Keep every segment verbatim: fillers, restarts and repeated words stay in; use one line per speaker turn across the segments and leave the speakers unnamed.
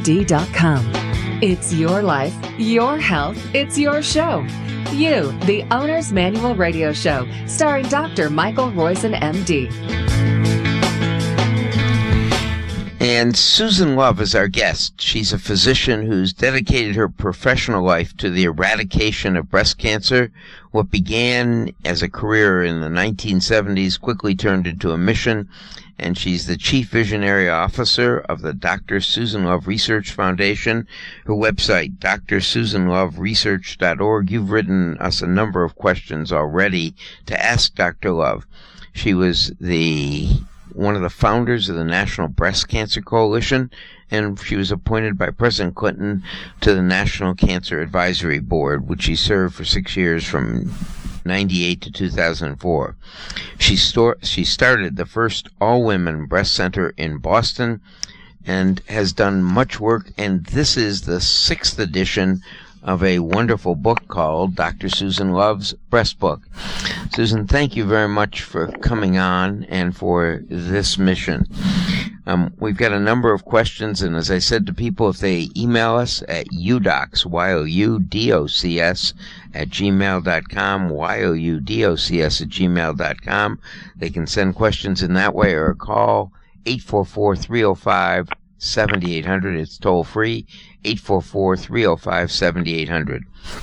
D dot com. It's your life, your health, it's your show. You, the Owner's Manual Radio Show, starring Doctor Michael Roizen, M D.
And Susan Love is our guest. She's a physician who's dedicated her professional life to the eradication of breast cancer. What began as a career in the nineteen seventies quickly turned into a mission, and she's the Chief Visionary Officer of the Doctor Susan Love Research Foundation. Her website, D R Susan Love Research dot org. You've written us a number of questions already to ask Doctor Love. She was the one of the founders of the National Breast Cancer Coalition, and she was appointed by President Clinton to the National Cancer Advisory Board, which she served for six years from ninety-eight to two thousand four. She, stor- she started the first all-women breast center in Boston and has done much work, and this is the sixth edition of a wonderful book called Doctor Susan Love's Breast Book. Susan, thank you very much for coming on and for this mission. Um, we've got a number of questions, and as I said to people, if they email us at youdocs, Y O U D O C S, at gmail dot com, Y O U D O C S at gmail dot com, they can send questions in that way or call eight four four, three oh five, seven eight hundred. It's toll free, eight four four, three oh five, seven eight hundred.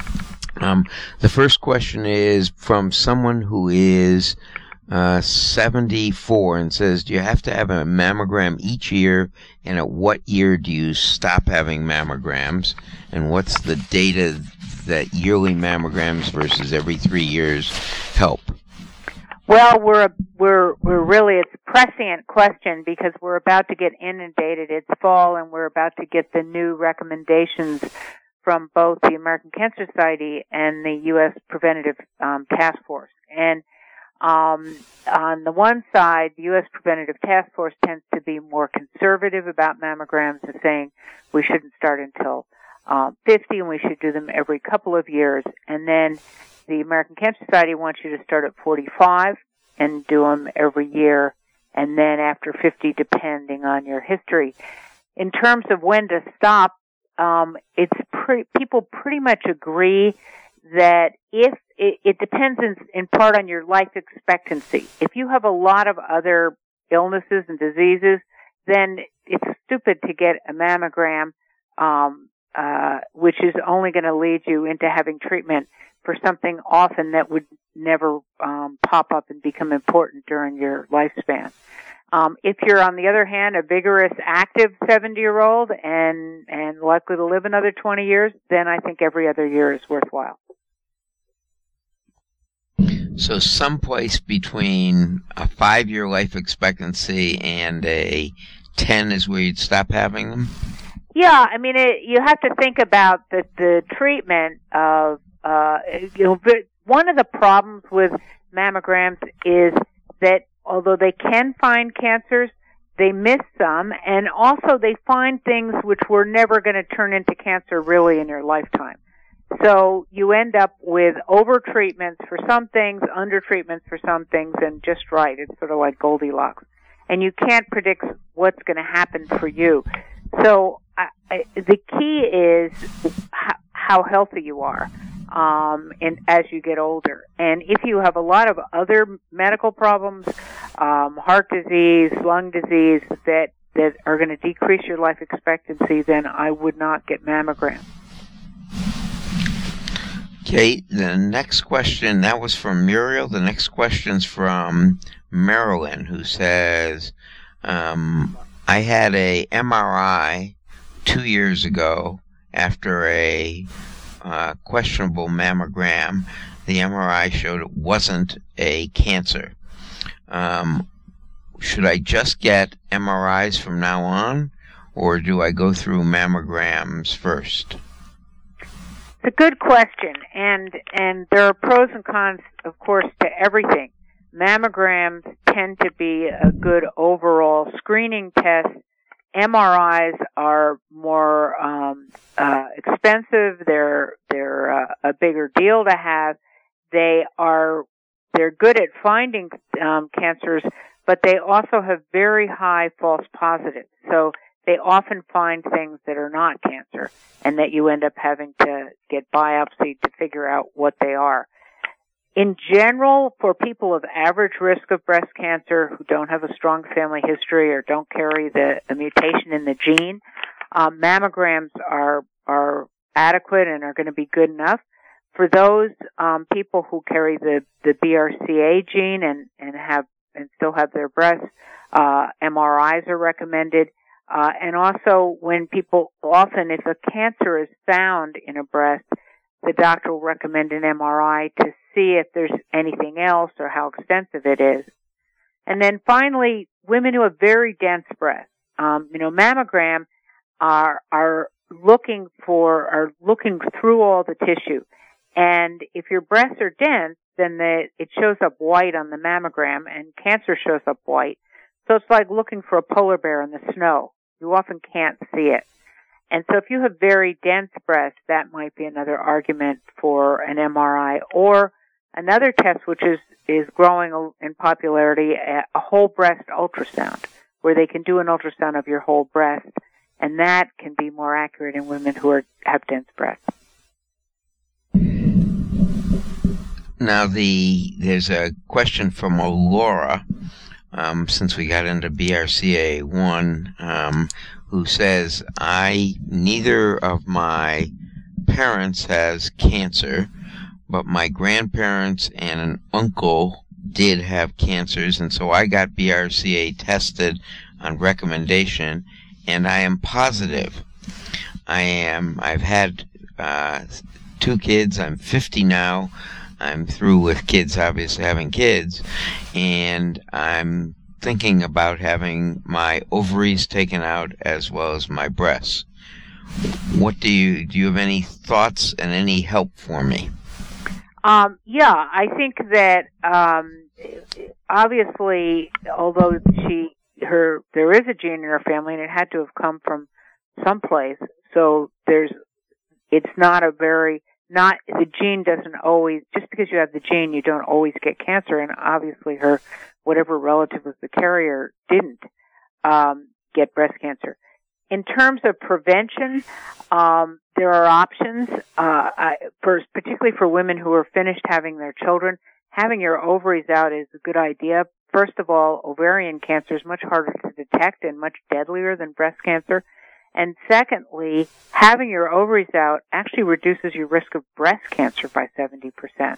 Um, the first question is from someone who is uh, seventy-four and says, do you have to have a mammogram each year, and at what year do you stop having mammograms, and what's the data that yearly mammograms versus every three years help?
Well, we're we're we're really it's a prescient question because we're about to get inundated. It's fall, and we're about to get the new recommendations from both the American Cancer Society and the U S Preventative um, Task Force. And um, on the one side, the U S Preventative Task Force tends to be more conservative about mammograms, and saying we shouldn't start until um, fifty, and we should do them every couple of years. And then the American Cancer Society wants you to start at forty-five and do them every year, and then after fifty, depending on your history. In terms of when to stop, um, it's pretty, people pretty much agree that if it, it depends in, in part on your life expectancy. If you have a lot of other illnesses and diseases, then it's stupid to get a mammogram, um, uh, which is only going to lead you into having treatment for something often that would never um, pop up and become important during your lifespan. Um, if you're, on the other hand, a vigorous, active seventy-year-old and and likely to live another twenty years, then I think every other year is worthwhile.
So someplace between a five-year life expectancy and a ten is where you'd stop having them?
Yeah, I mean, it, you have to think about the, the treatment of Uh, you know, one of the problems with mammograms is that although they can find cancers, they miss some, and also they find things which were never going to turn into cancer really in your lifetime. So you end up with over-treatments for some things, under-treatments for some things, and just right. It's sort of like Goldilocks. And you can't predict what's going to happen for you. So I, I, the key is how, how healthy you are. Um, and as you get older. And if you have a lot of other medical problems, um, heart disease, lung disease, that, that are going to decrease your life expectancy, then I would not get mammograms.
Okay, the next question, that was from Muriel. The next question's from Marilyn, who says, um, I had a M R I two years ago after a Uh, questionable mammogram. The M R I showed it wasn't a cancer. Um, should I just get M R Is from now on, or do I go through mammograms first?
It's a good question, and and there are pros and cons, of course, to everything. Mammograms tend to be a good overall screening test. M R Is are more um, uh, expensive. They're they're uh, a bigger deal to have. They are they're good at finding um, cancers, but they also have very high false positives. So they often find things that are not cancer and that you end up having to get biopsied to figure out what they are. In general, for people of average risk of breast cancer who don't have a strong family history or don't carry the, the mutation in the gene, um, mammograms are are adequate and are going to be good enough. For those um, people who carry the, the B R C A gene and, and have and still have their breasts, uh, M R Is are recommended. Uh, and also when people, often if a cancer is found in a breast, the doctor will recommend an M R I to see if there's anything else or how extensive it is. And then finally, women who have very dense breasts, um, you know, mammogram are, are looking for, are looking through all the tissue. And if your breasts are dense, then the, it shows up white on the mammogram and cancer shows up white. So it's like looking for a polar bear in the snow. You often can't see it. And so if you have very dense breasts, that might be another argument for an M R I. Or another test which is, is growing in popularity, a whole breast ultrasound, where they can do an ultrasound of your whole breast, and that can be more accurate in women who are, have dense breasts.
Now, the there's a question from Laura, um, since we got into B R C A one, um, who says, I, neither of my parents has cancer, but my grandparents and an uncle did have cancers, and so I got B R C A tested on recommendation, and I am positive. I am, I've had uh, two kids, I'm fifty now, I'm through with kids, obviously having kids, and I'm thinking about having my ovaries taken out as well as my breasts. What do you, do you have any thoughts and any help for me?
Um, yeah, I think that, um, obviously, although she, her, there is a gene in her family and it had to have come from someplace, so there's, it's not a very, not, the gene doesn't always, just because you have the gene, you don't always get cancer, and obviously her, whatever relative was the carrier, didn't, um, get breast cancer. In terms of prevention, um, there are options, uh, I, for, particularly for women who are finished having their children. Having your ovaries out is a good idea. First of all, ovarian cancer is much harder to detect and much deadlier than breast cancer. And secondly, having your ovaries out actually reduces your risk of breast cancer by seventy percent.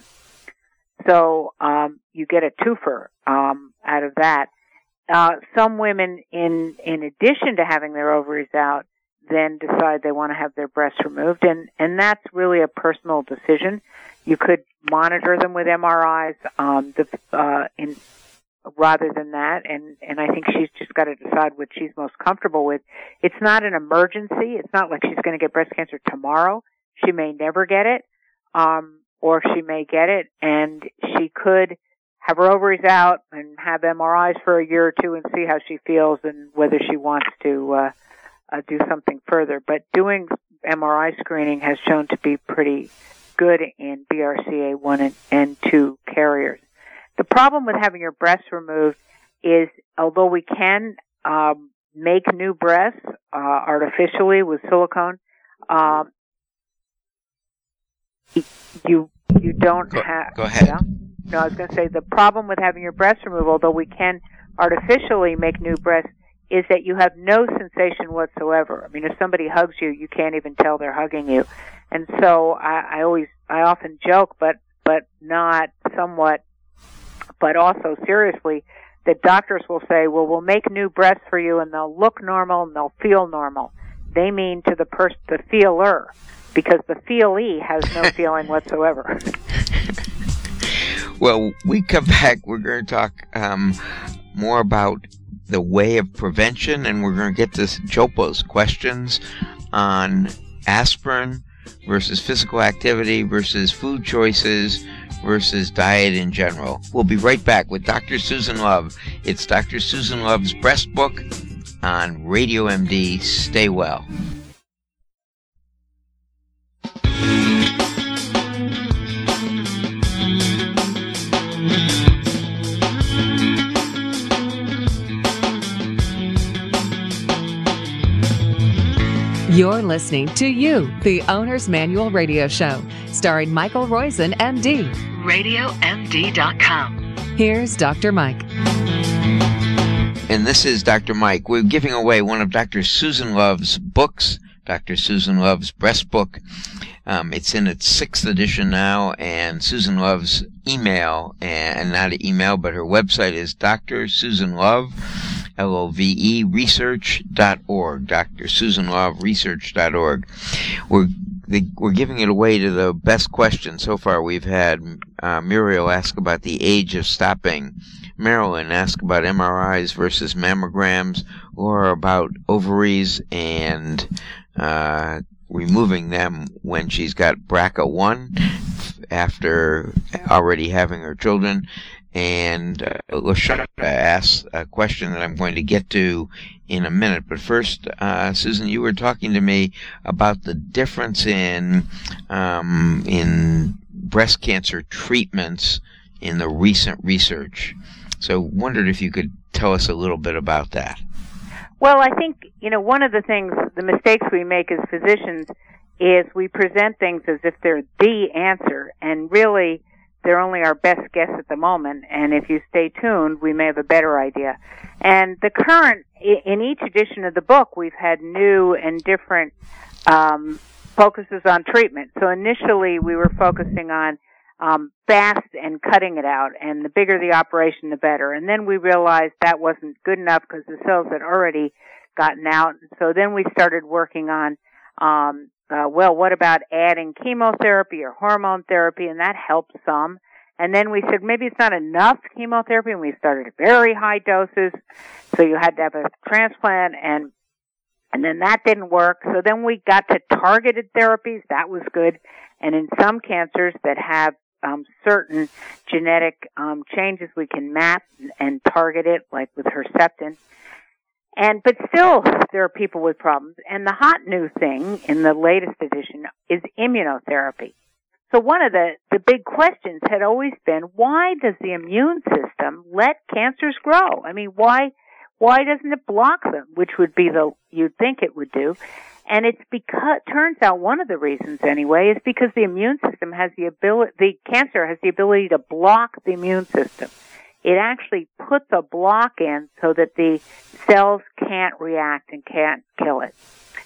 So, um, you get a twofer, um, out of that. Uh, some women, in, in addition to having their ovaries out, then decide they want to have their breasts removed, and, and that's really a personal decision. You could monitor them with M R Is, um, the, uh, in, rather than that, and, and I think she's just got to decide what she's most comfortable with. It's not an emergency. It's not like she's going to get breast cancer tomorrow. She may never get it, um, or she may get it, and she could have her ovaries out and have M R Is for a year or two and see how she feels and whether she wants to, uh, uh do something further. But doing M R I screening has shown to be pretty good in B R C A one and, and two carriers. The problem with having your breasts removed is, although we can um, make new breasts uh, artificially with silicone, um, you you don't
go,
have.
Go ahead.
Yeah? No, I was going to say the problem with having your breasts removed, although we can artificially make new breasts, is that you have no sensation whatsoever. I mean, if somebody hugs you, you can't even tell they're hugging you. And so I, I always, I often joke, but but not somewhat. But also seriously, that doctors will say, well, we'll make new breasts for you and they'll look normal and they'll feel normal. They mean to the person, the feeler, because the feelee has no feeling whatsoever.
Well, we come back, we're going to talk um, more about the way of prevention, and we're going to get to Chopa's questions on aspirin versus physical activity versus food choices versus diet in general. We'll be right back with Doctor Susan Love. It's Doctor Susan Love's Breast Book on Radio M D. Stay well.
You're listening to You, the Owner's Manual Radio Show, starring Michael Roizen, M D. radio M D dot com. Here's Doctor Mike.
And this is Doctor Mike. We're giving away one of Doctor Susan Love's books, Doctor Susan Love's Breast Book. Um, it's in its sixth edition now, and Susan Love's email, and not an email, but her website is Doctor Susan Love, L O V E, research dot org, Doctor Susan Love, research dot org. We're The, we're giving it away to the best question so far. We've had uh, Muriel ask about the age of stopping, Marilyn ask about M R Is versus mammograms, or about ovaries and uh, removing them when she's got B R C A one after already having her children. And uh, LaShonda asks a question that I'm going to get to in a minute. But first, uh, Susan, you were talking to me about the difference in um, in breast cancer treatments in the recent research. So wondered if you could tell us a little bit about that.
Well, I think, you know, one of the things, the mistakes we make as physicians is we present things as if they're the answer, and really they're only our best guess at the moment, and if you stay tuned, we may have a better idea. And the current, in each edition of the book, we've had new and different um, focuses on treatment. So initially we were focusing on um, fast and cutting it out, and the bigger the operation, the better. And then we realized that wasn't good enough because the cells had already gotten out. So then we started working on um Uh, well, what about adding chemotherapy or hormone therapy? And that helped some. And then we said maybe it's not enough chemotherapy, and we started at very high doses. So you had to have a transplant, and and then that didn't work. So then we got to targeted therapies. That was good. And in some cancers that have um, certain genetic um, changes, we can map and target it, like with Herceptin. And, but still, there are people with problems. And the hot new thing in the latest edition is immunotherapy. So one of the, the big questions had always been, why does the immune system let cancers grow? I mean, why, why doesn't it block them? Which would be the, you'd think it would do. And it's because, turns out one of the reasons anyway, is because the immune system has the ability, the cancer has the ability to block the immune system. It actually puts a block in so that the cells can't react and can't kill it.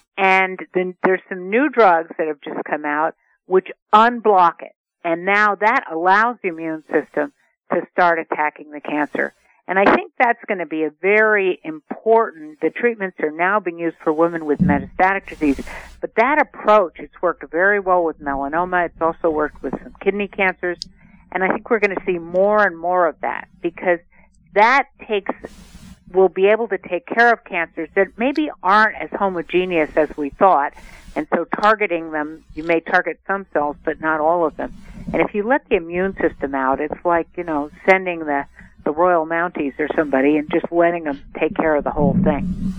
And then there's some new drugs that have just come out which unblock it. And now that allows the immune system to start attacking the cancer. And I think that's going to be a very important, the treatments are now being used for women with metastatic disease. But that approach, it's worked very well with melanoma. It's also worked with some kidney cancers. And I think we're going to see more and more of that, because that takes, we'll be able to take care of cancers that maybe aren't as homogeneous as we thought. And so targeting them, you may target some cells, but not all of them. And if you let the immune system out, it's like, you know, sending the, the Royal Mounties or somebody and just letting them take care of the whole thing.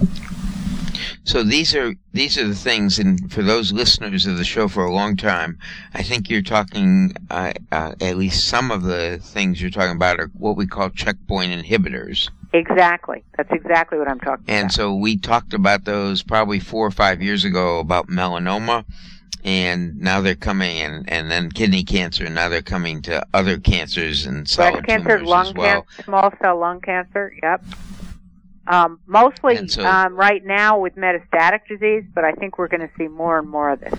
So these are these are the things, and for those listeners of the show for a long time, I think you're talking, uh, uh, at least some of the things you're talking about are what we call checkpoint inhibitors.
Exactly. That's exactly what I'm talking
and about. And so we talked about those probably four or five years ago about melanoma, and now they're coming, and, and then kidney cancer, and now they're coming to other cancers and solid
breast cancer,
tumors
lung
as well.
cancer, small cell lung cancer, yep. Um, mostly
so,
um, right now with metastatic disease, but I think we're going to see more and more of this.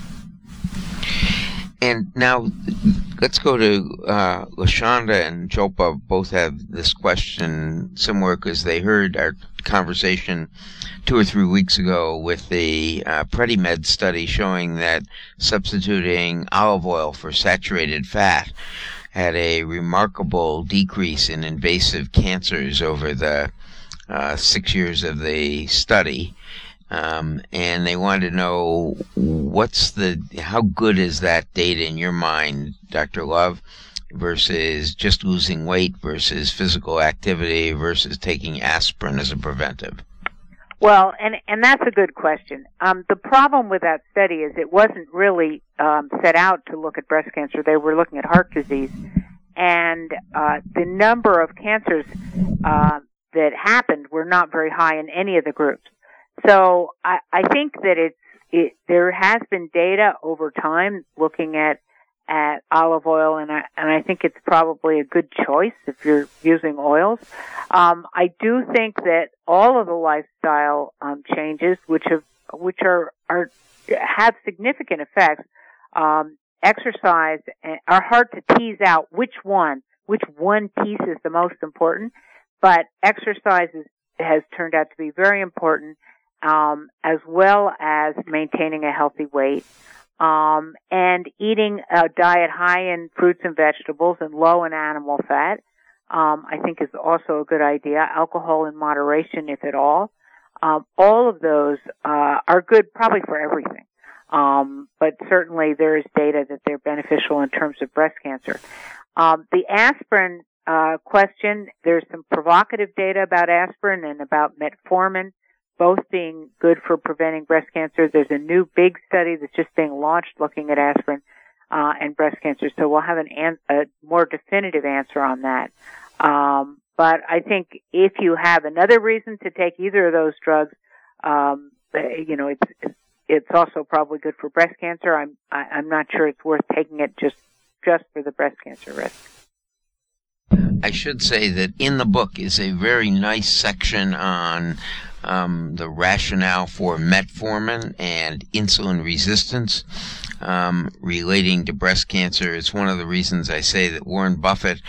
And now let's go to uh, LaShonda and Jolpa. Both have this question similar because they heard our conversation two or three weeks ago with the uh, PrediMed study showing that substituting olive oil for saturated fat had a remarkable decrease in invasive cancers over the Uh, six years of the study, um, and they wanted to know what's the, how good is that data in your mind, Doctor Love, versus just losing weight versus physical activity versus taking aspirin as a preventive?
Well, and and that's a good question. Um, the problem with that study is it wasn't really um, set out to look at breast cancer. They were looking at heart disease, and uh, the number of cancers uh, that happened were not very high in any of the groups. So I, I think that it's it, there has been data over time looking at at olive oil, and I and I think it's probably a good choice if you're using oils. Um, I do think that all of the lifestyle um, changes, which have which are are have significant effects, um, exercise are hard to tease out which one which one piece is the most important, but exercise is, has turned out to be very important, um, as well as maintaining a healthy weight. Um, and eating a diet high in fruits and vegetables and low in animal fat, um, I think is also a good idea. Alcohol in moderation, if at all. Um, all of those, uh, are good probably for everything. Um, but certainly there is data that they're beneficial in terms of breast cancer. Um, the aspirin, uh, question, there's some provocative data about aspirin and about metformin, both being good for preventing breast cancer. There's a new big study that's just being launched looking at aspirin uh, and breast cancer, so we'll have an, an, a more definitive answer on that. Um, but I think if you have another reason to take either of those drugs, um, you know, it's it's also probably good for breast cancer. I'm I, I'm not sure it's worth taking it just just for the breast cancer risk.
I should say that in the book is a very nice section on Um, the rationale for metformin and insulin resistance um, relating to breast cancer. It's one of the reasons I say that Warren Buffett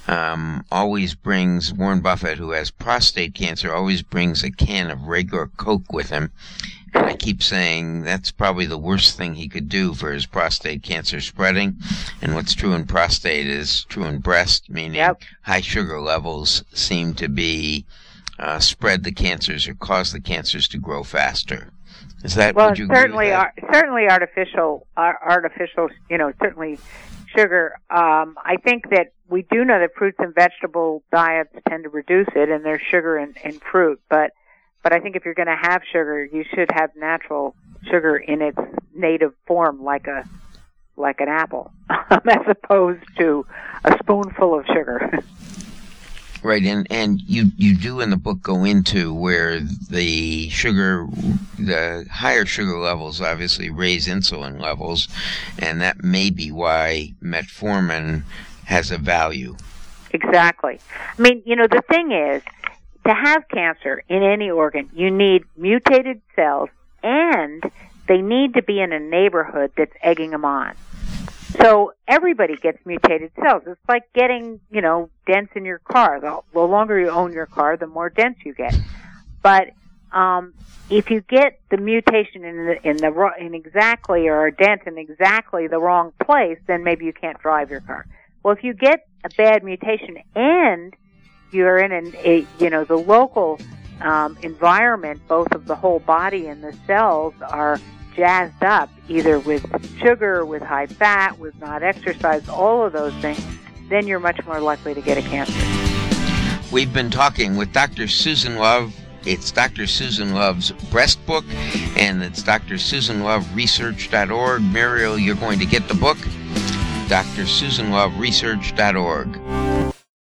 um, always brings, Warren Buffett, who has prostate cancer, always brings a can of regular Coke with him. And I keep saying that's probably the worst thing he could do for his prostate cancer spreading. And what's true in prostate is true in breast, meaning yep. high sugar levels seem to be Uh, spread the cancers or cause the cancers to grow faster. Is that
well?
Would you
certainly,
agree with that?
Ar- certainly artificial, ar- artificial. You know, certainly sugar. Um, I think that we do know that fruits and vegetable diets tend to reduce it, and there's sugar in, in fruit. But, but I think if you're going to have sugar, you should have natural sugar in its native form, like a like an apple, as opposed to a spoonful of sugar.
Right, and, and you, you do in the book go into where the sugar, the higher sugar levels obviously raise insulin levels, and that may be why metformin has a value.
Exactly. I mean, you know, the thing is, to have cancer in any organ, you need mutated cells, and they need to be in a neighborhood that's egging them on. So everybody gets mutated cells. It's like getting, you know, dents in your car. The, the longer you own your car, the more dents you get. But um, if you get the mutation in the in the in exactly or a dent in exactly the wrong place, then maybe you can't drive your car. Well, if you get a bad mutation and you're in an, a you know the local um, environment, both of the whole body and the cells are jazzed up, either with sugar, with high fat, with not exercise, all of those things, then you're much more likely to get a cancer.
We've been talking with Doctor Susan Love. It's Doctor Susan Love's breast book, and it's D R Susan Love Research dot org. Muriel, you're going to get the book, D R Susan Love Research dot org.